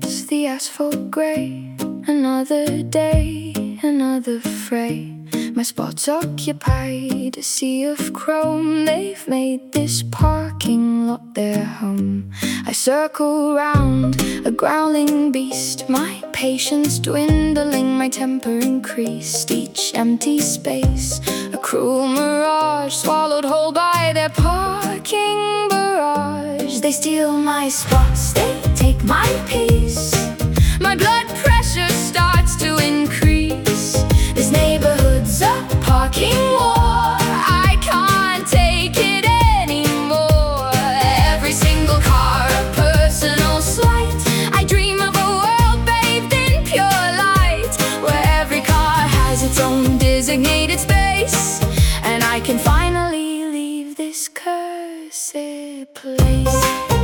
across the asphalt grey. Another day, another fray. My spot's occupied, a sea of chrome. They've made this parking lot their home. I circle round, a growling beast. My patience dwindling, my temper increased. Each empty space, a cruel mirage, swallowed whole by their parking barrage. They steal my spots, they take my peace. My blood pressure starts to increase. This neighborhood's a parking war. I can't take it anymore. Every single car a personal slight. I dream of a world bathed in pure light, where every car has its own designated space, and I can finally leave this cursed place.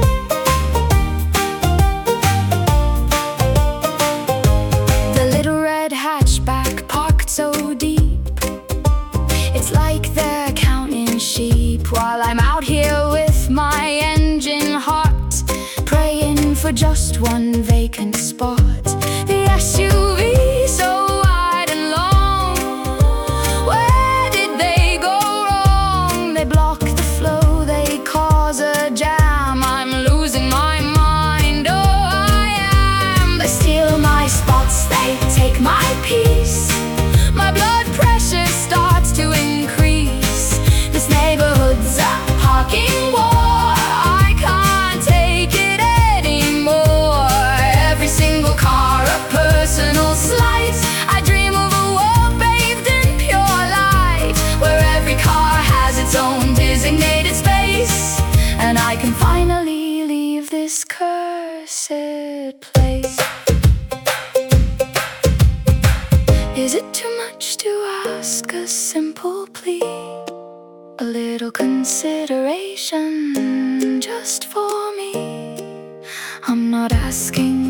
So deep, it's like they're counting sheep, while I'm out here with my engine hot, praying for just one vacant spot. The SUV so wide and long, where did they go wrong? They block the flow, they cause a jam. I'm losing my mind, oh I am. They steal my spots, they take my peace. My blood pressure starts to increase. This neighborhood's a parking war. I can't take it anymore. Every single car a personal slight. I dream of a world bathed in pure light, where every car has its own designated space, and I can finally leave this cursed place. Is it too much to ask a simple plea? A little consideration just for me. I'm not asking